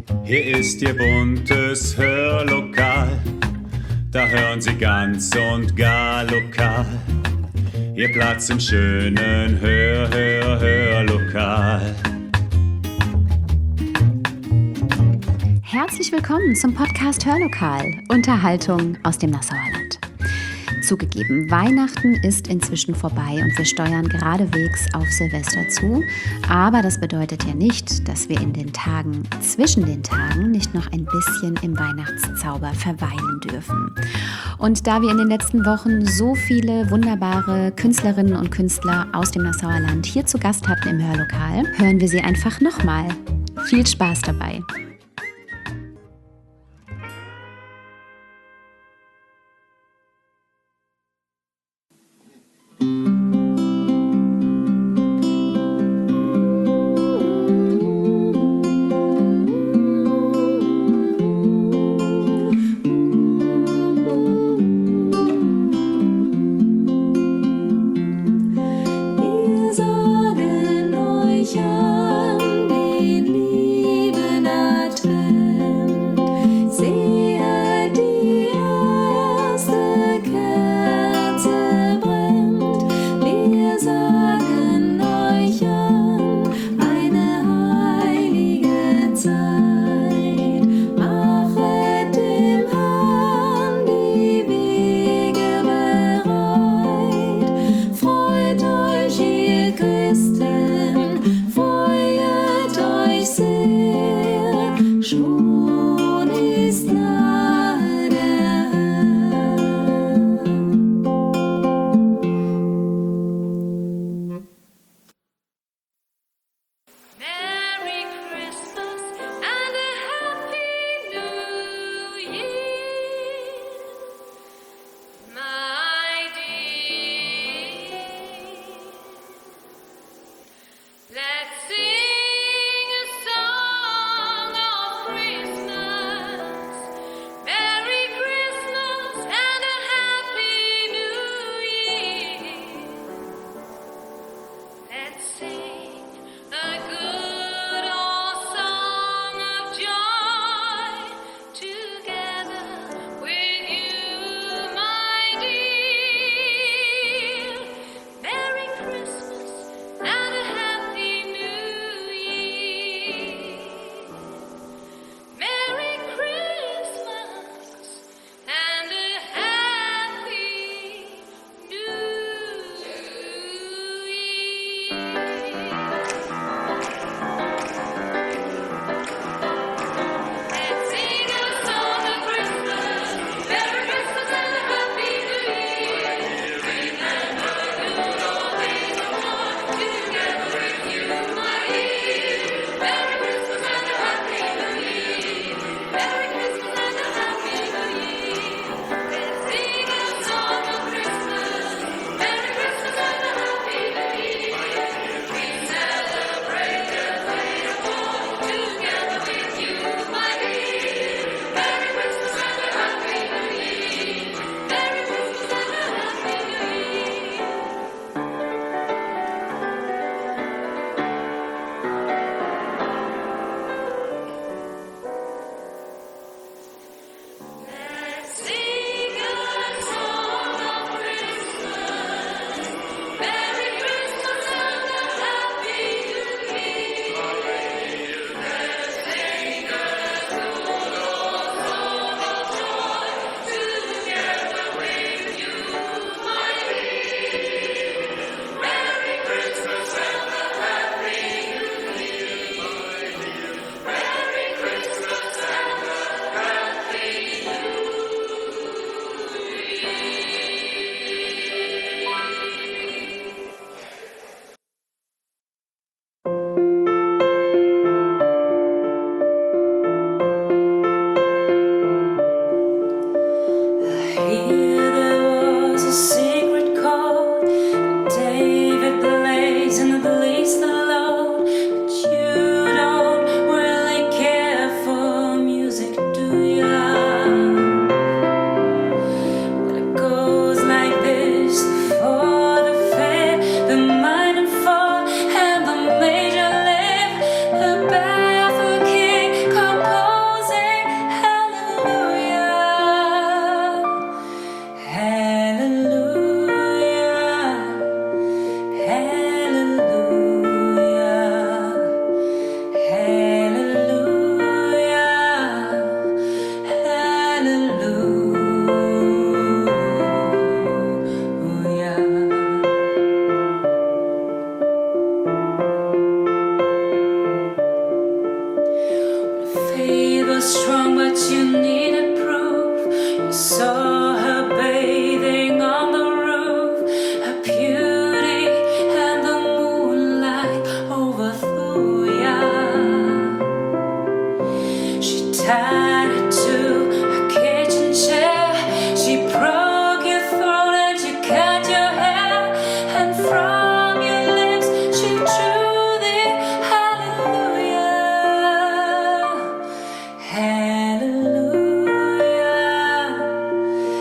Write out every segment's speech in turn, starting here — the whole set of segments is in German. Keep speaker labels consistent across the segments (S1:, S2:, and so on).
S1: Hier ist Ihr buntes Hörlokal, da hören Sie ganz und gar lokal. Ihr Platz im schönen Hörlokal.
S2: Herzlich willkommen zum Podcast Hörlokal, Unterhaltung aus dem Nassauer Land. Zugegeben, Weihnachten ist inzwischen vorbei und wir steuern geradewegs auf Silvester zu. Aber das bedeutet ja nicht, dass wir in den Tagen zwischen den Tagen nicht noch ein bisschen im Weihnachtszauber verweilen dürfen. Und da wir in den letzten Wochen so viele wunderbare Künstlerinnen und Künstler aus dem Nassauer Land hier zu Gast hatten im Hörlokal, hören wir sie einfach nochmal. Viel Spaß dabei!
S3: Wir sagen euch an den lieben was strong, but you needed proof. You saw her bathing on the roof, her beauty and the moonlight overthrew ya. She tied it to a kitchen chair. She broke your throat and she cut your hair, and from your lips she drew the hallelujah, hallelujah,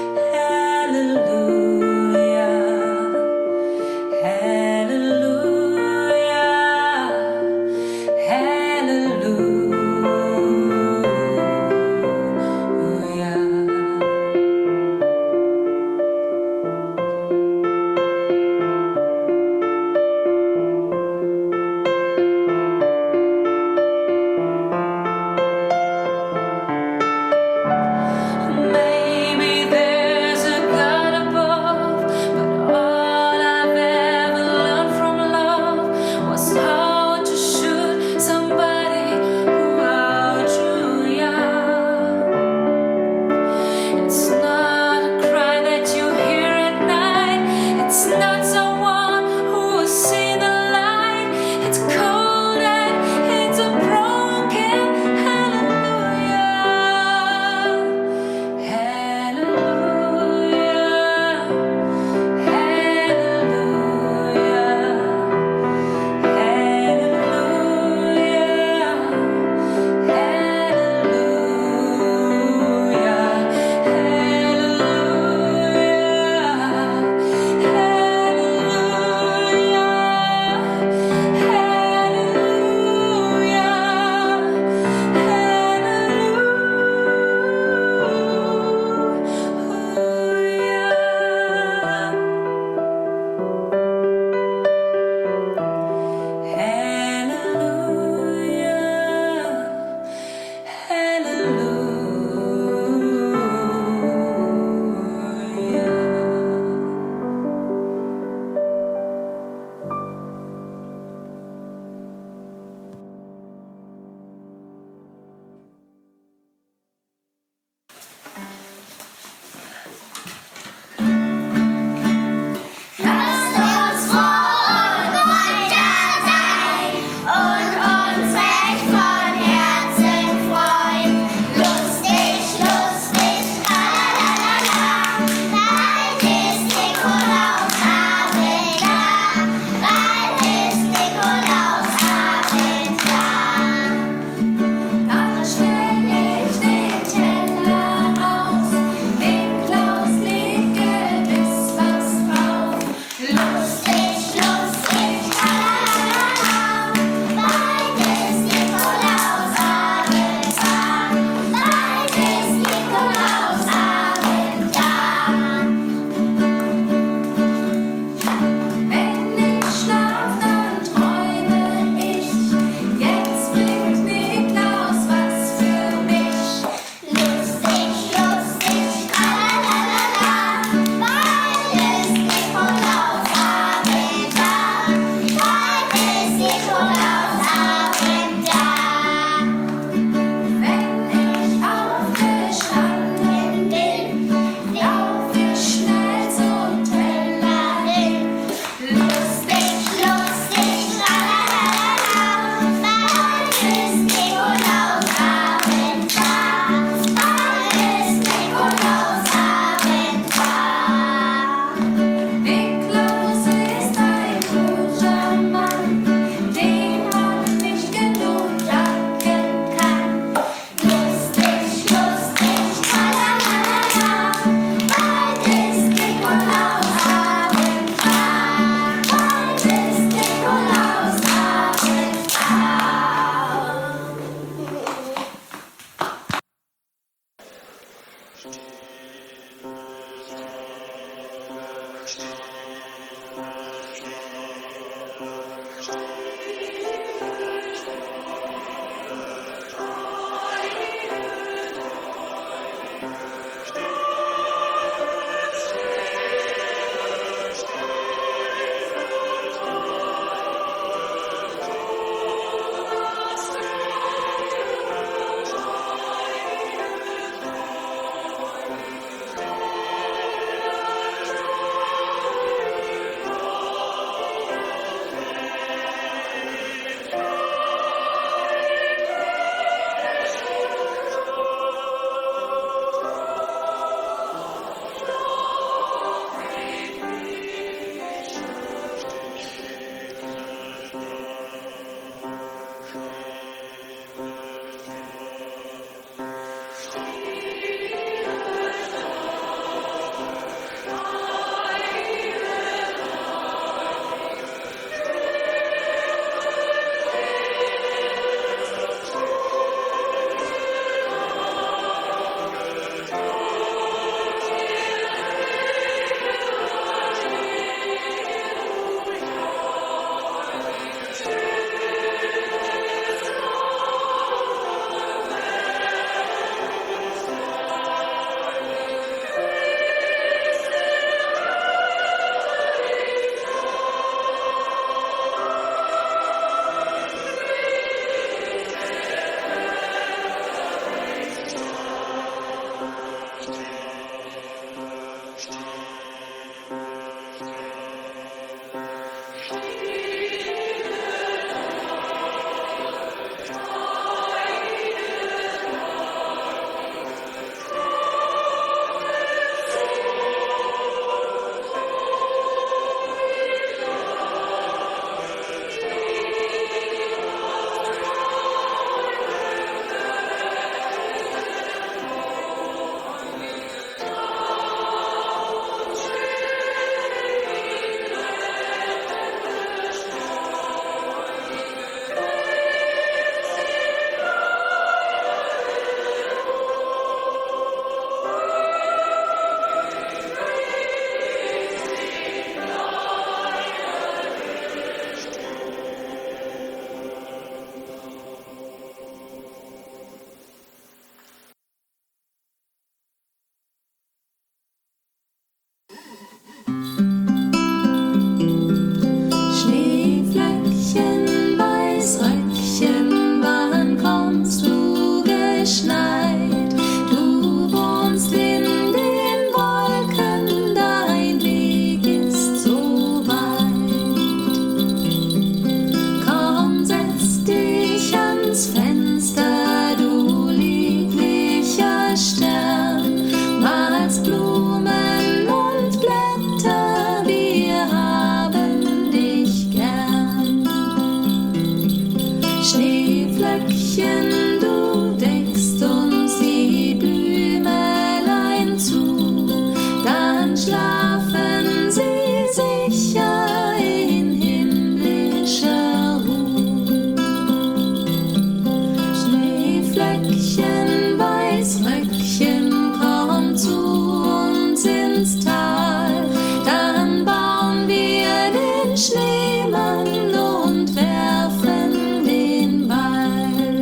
S3: Schneeflöckchen, du deckst uns die Blümelein zu, dann schlafen sie sicher in himmlischer Ruhe. Schneeflöckchen, Weißröckchen, komm zu uns ins Tal, dann bauen wir den Schneemann und werfen den Ball.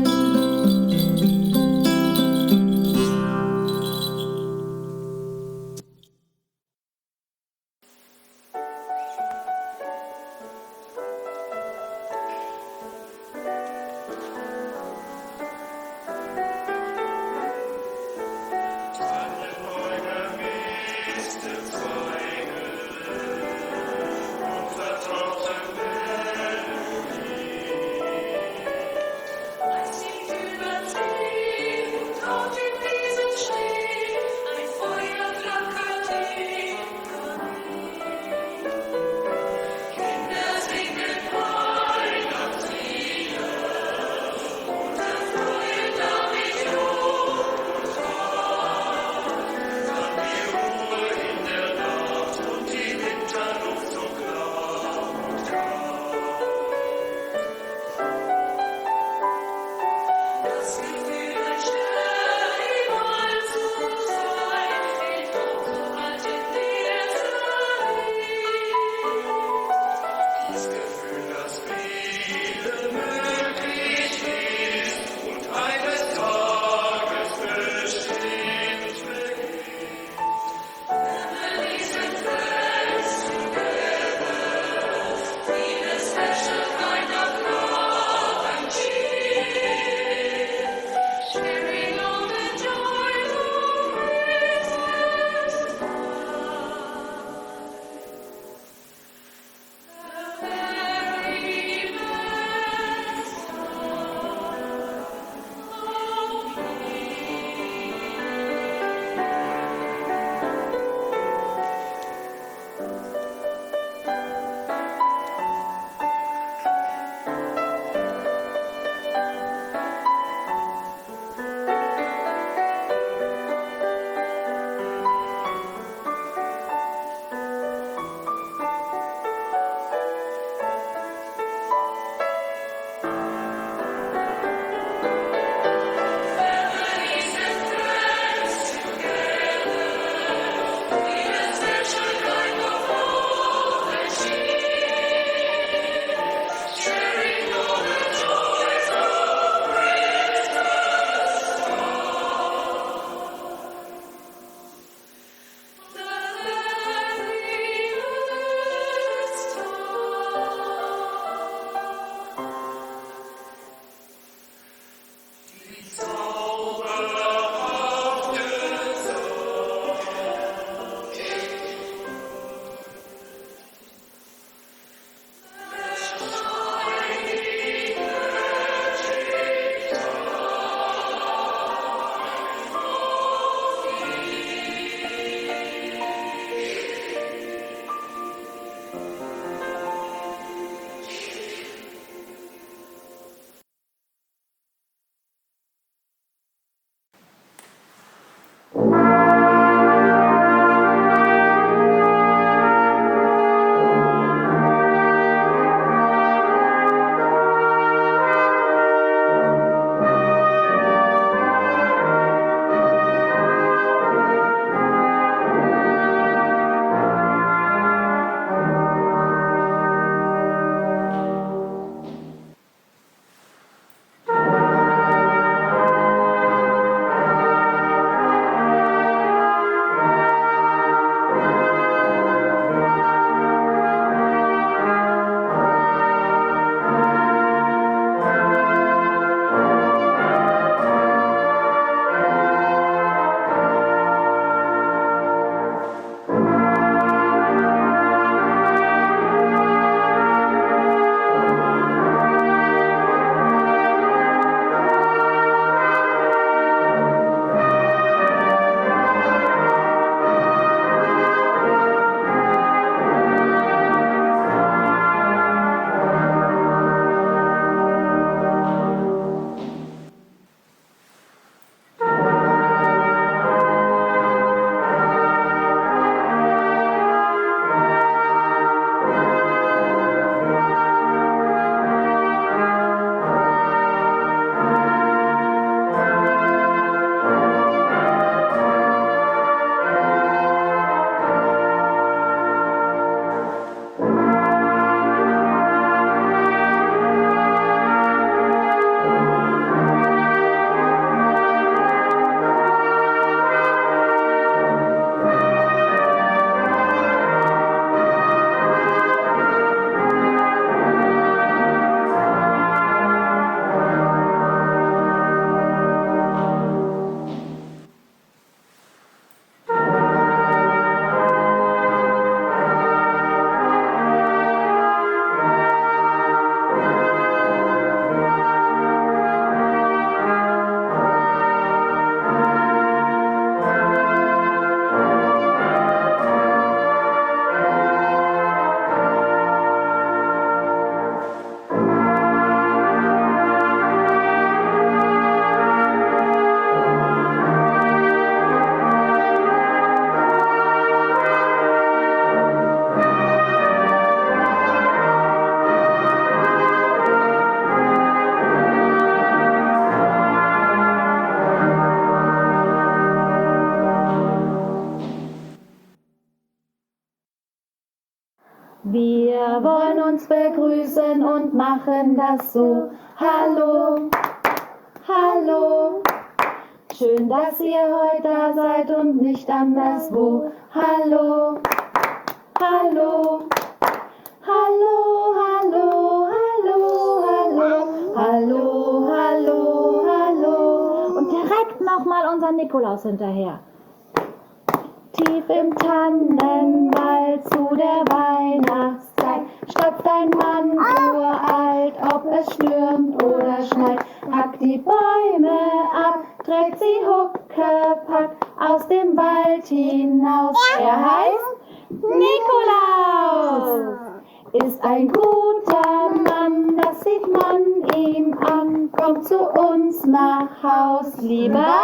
S4: uns begrüßen und machen das so. Hallo, hallo. Schön, dass ihr heute da seid und nicht anderswo. Hallo, hallo, hallo, hallo, hallo, hallo, hallo, hallo, hallo. Und direkt nochmal unser Nikolaus hinterher. Tief im Tannenwald zu der Weihnachtszeit stopft ein Mann uralt, ob es stürmt oder schneit. Hackt die Bäume ab, trägt sie huckepack aus dem Wald hinaus. Er heißt Nikolaus, ist ein guter Mann, das sieht man ihm an. Kommt zu uns nach Haus, lieber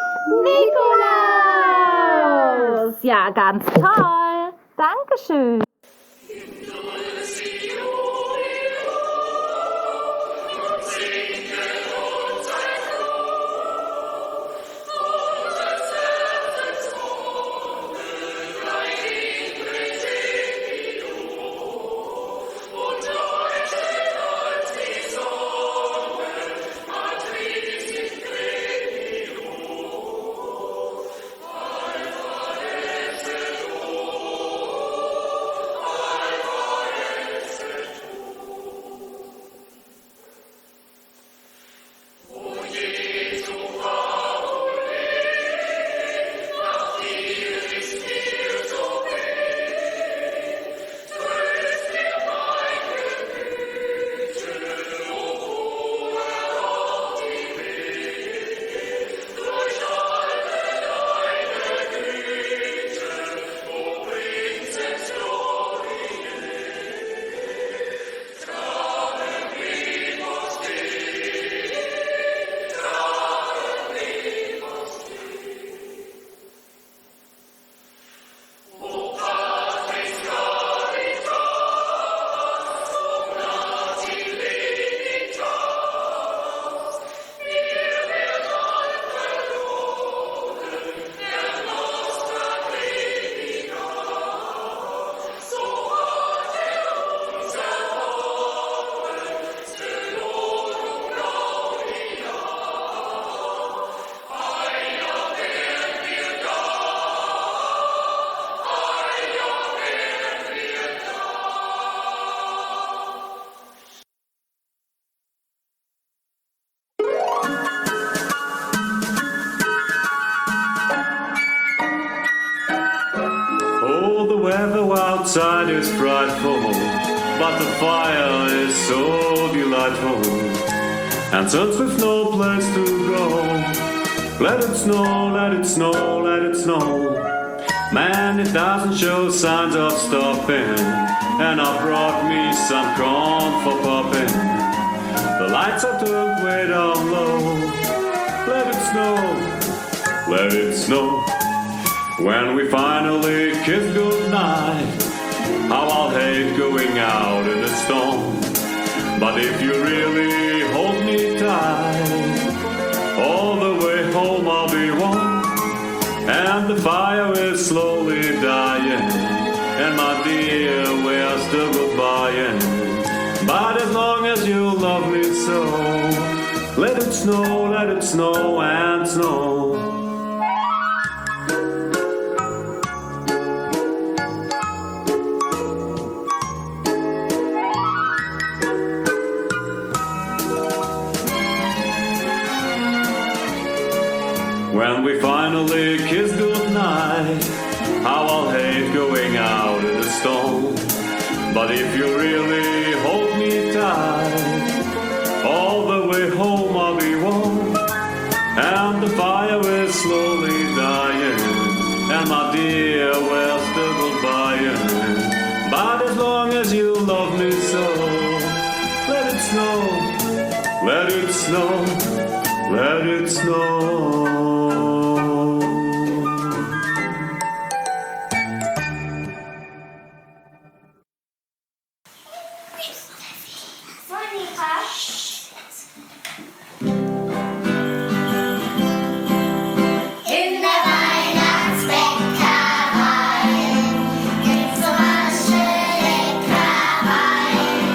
S4: Nikolaus. Ja, ganz toll. Dankeschön.
S1: Oh, the weather outside is frightful, but the fire is so delightful. And since we've no place to go, let it snow, let it snow, let it snow. Man, it doesn't show signs of stopping, and I brought me some corn for popping. The lights are turned way down low. Let it snow, let it snow. When we finally kiss goodnight, how I'll hate going out in the storm. But if you really hold me tight, all the way home I'll be warm. And the fire is slowly dying, and my dear, we're still goodbying. But as long as you love me so, let it snow and snow. When we finally kiss goodnight, how I'll hate going out in the storm. But if you really hold me tight, all the way home I'll be warm. And the fire is slowly dying, and my dear, we're still goodbying. But as long as you love me so, let it snow, let it snow, let it snow.
S5: In der Weihnachtsbäckerei gibt's so manche Leckereien.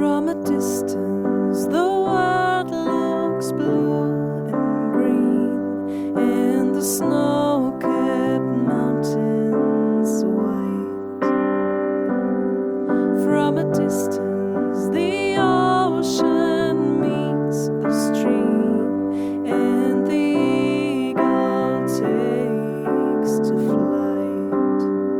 S3: From a distance, the world looks blue and green, and the snow-capped mountains white. From a distance, the ocean meets the stream, and the eagle takes to flight.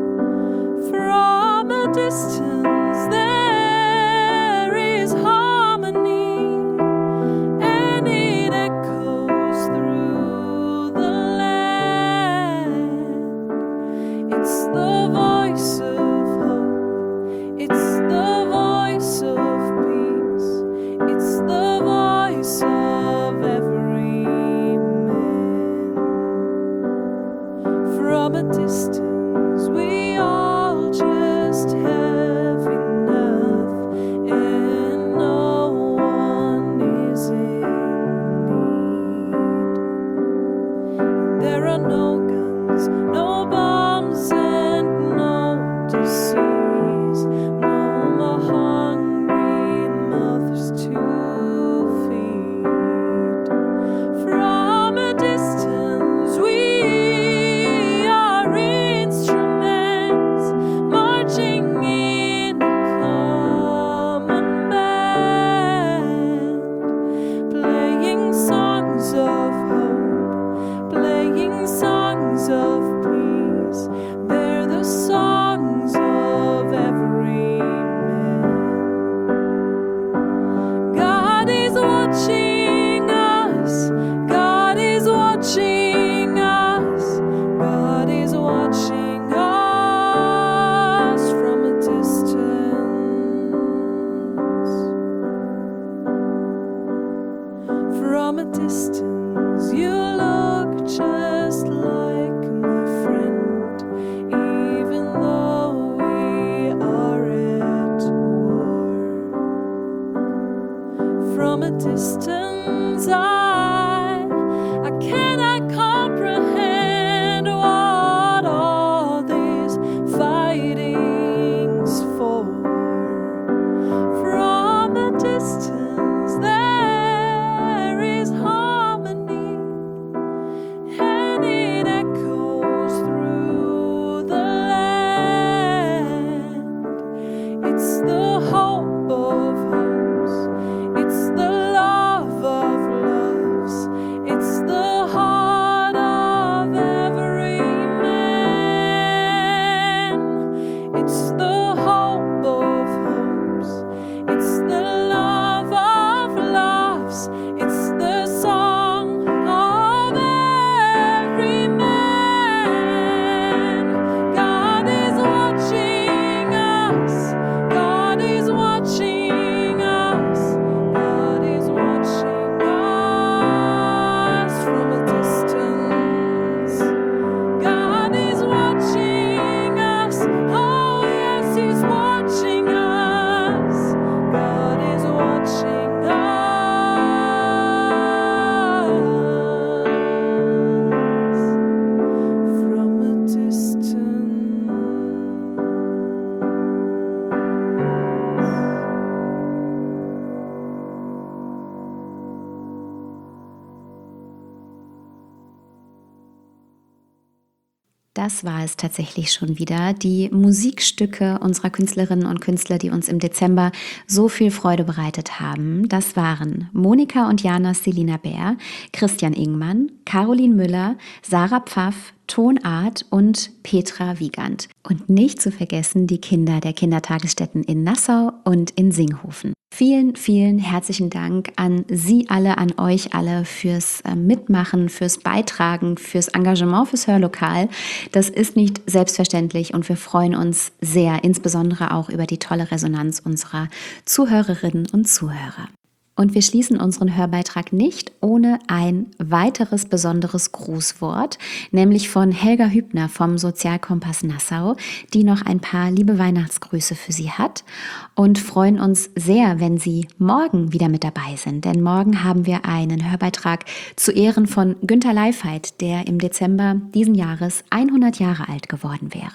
S3: From a distance, there is harmony, and it echoes through the land. It's the voice of hope, it's the voice of peace, it's the voice of every man. From a distance, we all just have enough, and no one is in need. There are no guns, no bombs, and no disease, no more hungry mothers to feed. From a distance, we are instruments marching in a common band, playing songs of hope, playing songs of peace. They're the songs of every man. God is watching us, God is watching us, God is watching us from a distance. From a distance, you look just like my friend, even though we are at war. From a distance, I cannot comprehend what all these fighting's for. From a distance, there is harmony, and it echoes through the land. It's the hope of hopes, it's the love of loves, it's the heart of every man. It's the hope of hopes, it's the love of loves, it's the song of every man. God is watching us, God is watching us, God is watching us from a distance. God is watching us, oh yes, He's watching us. God is watching us from a distance.
S2: Das war es tatsächlich schon wieder. Die Musikstücke unserer Künstlerinnen und Künstler, die uns im Dezember so viel Freude bereitet haben, das waren Monika und Jana Selina Bär, Christian Ingmann, Caroline Müller, Sarah Pfaff, Tonart und Petra Wiegand. Und nicht zu vergessen die Kinder der Kindertagesstätten in Nassau und in Singhofen. Vielen, vielen herzlichen Dank an Sie alle, an euch alle fürs Mitmachen, fürs Beitragen, fürs Engagement, fürs Hörlokal. Das ist nicht selbstverständlich und wir freuen uns sehr, insbesondere auch über die tolle Resonanz unserer Zuhörerinnen und Zuhörer. Und wir schließen unseren Hörbeitrag nicht ohne ein weiteres besonderes Grußwort, nämlich von Helga Hübner vom Sozialkompass Nassau, die noch ein paar liebe Weihnachtsgrüße für Sie hat und freuen uns sehr, wenn Sie morgen wieder mit dabei sind. Denn morgen haben wir einen Hörbeitrag zu Ehren von Günter Leifheit, der im Dezember diesen Jahres 100 Jahre alt geworden wäre.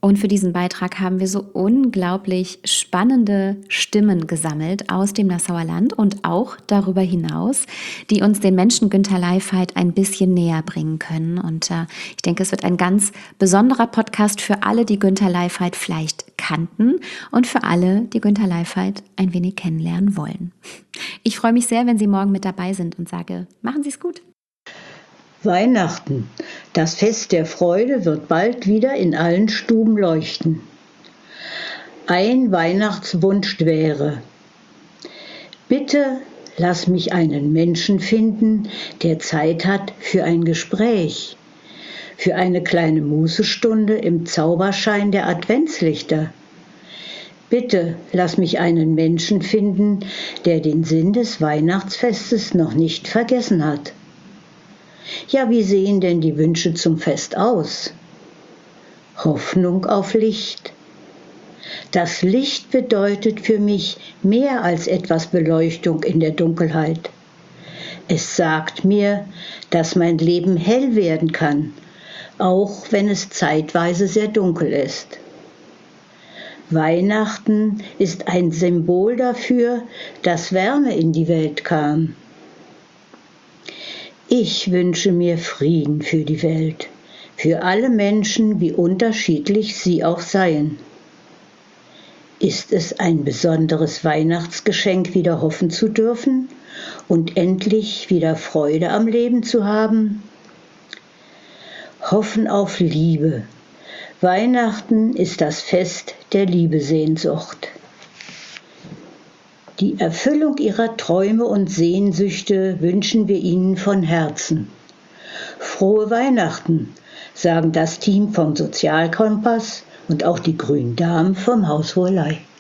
S2: Und für diesen Beitrag haben wir so unglaublich spannende Stimmen gesammelt aus dem Nassauer Land und auch darüber hinaus, die uns den Menschen Günter Leifheit ein bisschen näher bringen können. Und ich denke, es wird ein ganz besonderer Podcast für alle, die Günter Leifheit vielleicht kannten und für alle, die Günter Leifheit ein wenig kennenlernen wollen. Ich freue mich sehr, wenn Sie morgen mit dabei sind und sage, machen Sie es gut.
S5: Weihnachten, das Fest der Freude, wird bald wieder in allen Stuben leuchten. Ein Weihnachtswunsch wäre: Bitte lass mich einen Menschen finden, der Zeit hat für ein Gespräch, für eine kleine Mußestunde im Zauberschein der Adventslichter. Bitte lass mich einen Menschen finden, der den Sinn des Weihnachtsfestes noch nicht vergessen hat. Ja, wie sehen denn die Wünsche zum Fest aus? Hoffnung auf Licht. Das Licht bedeutet für mich mehr als etwas Beleuchtung in der Dunkelheit. Es sagt mir, dass mein Leben hell werden kann, auch wenn es zeitweise sehr dunkel ist. Weihnachten ist ein Symbol dafür, dass Wärme in die Welt kam. Ich wünsche mir Frieden für die Welt, für alle Menschen, wie unterschiedlich sie auch seien. Ist es ein besonderes Weihnachtsgeschenk, wieder hoffen zu dürfen und endlich wieder Freude am Leben zu haben? Hoffen auf Liebe. Weihnachten ist das Fest der Liebesehnsucht. Die Erfüllung ihrer Träume und Sehnsüchte wünschen wir Ihnen von Herzen. Frohe Weihnachten, sagen das Team vom Sozialkompass und auch die Grünen Damen vom Haus Wohlei.